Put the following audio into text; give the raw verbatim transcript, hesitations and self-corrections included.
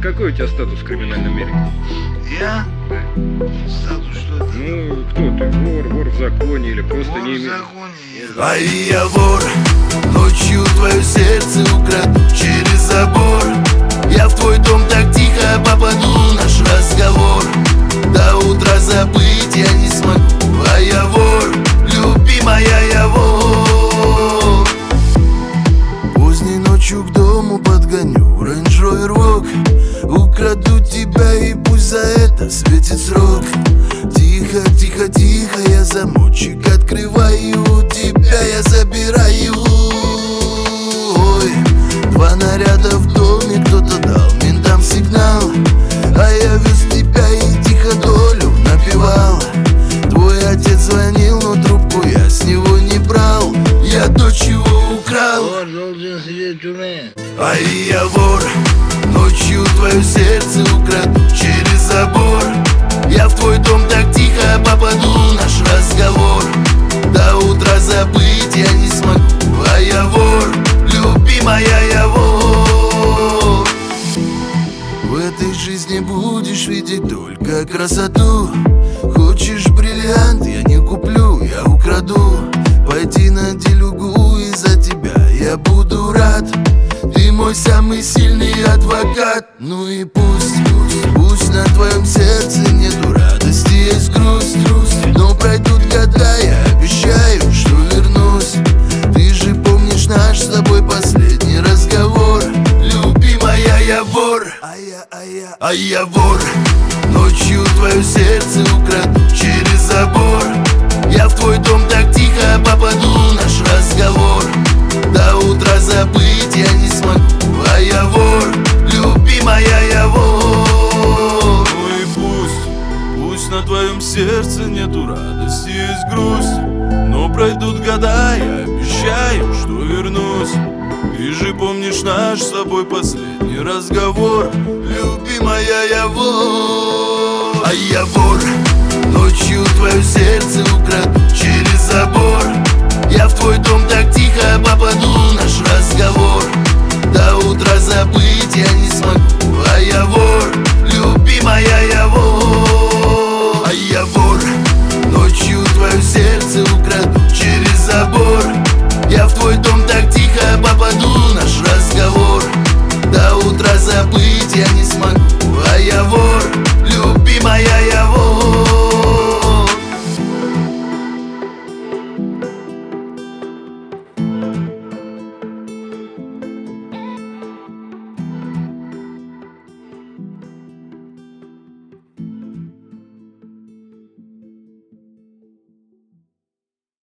какой у тебя статус в криминальном мире? Я? Статус что это? Ну, кто ты? Вор, вор в законе или просто Вор не в имеешь? законе. А я вор, ночью твое сердце украду через забор. Я в твой дом так тихо попаду, наш разговор до утра забыть я не смогу. А я вор, любимая, я вор. Поздней ночью к дому подгоню Range Rover Vogue. Украду тебя и пусть за это светит срок. Тихо, тихо, тихо, я замочек открываю, тебя я забираю. Ой, два наряда в доме, кто-то дал ментам сигнал, а я вез тебя и тихо долю напевал. Твой отец звонил, но трубку я с него не брал. Я дочь его украл. Вор должен сидеть в тюрьме. А я вор, ночью твое сердце украду через забор. Я в твой дом так тихо попаду, наш разговор до утра забыть я не смогу. А я вор, любимая, я вор. В этой жизни будешь видеть только красоту. Хочешь бриллиант, я не куплю, я украду. Пойди на делюгу, и за тебя я буду рад. Ты мой самый сильный адвокат. Ну и пусть, пусть, пусть на твоем сердце нету радости, есть грусть, грусть. Но пройдут года, я обещаю, что вернусь. Ты же помнишь наш с тобой последний разговор. Любимая, я вор, а я, а я, а я вор. Ночью твое сердце украду через забор. Я в твой дом так тихо попаду, наш разговор до утра забыть я не смогу. А я вор, любимая, я вор. Ну и пусть, пусть на твоем сердце нету радости, есть грусть. Но пройдут года, я обещаю, что вернусь. Ты же помнишь наш с тобой последний разговор. Любимая, я вор. А я вор, ночью твое сердце украду через забор.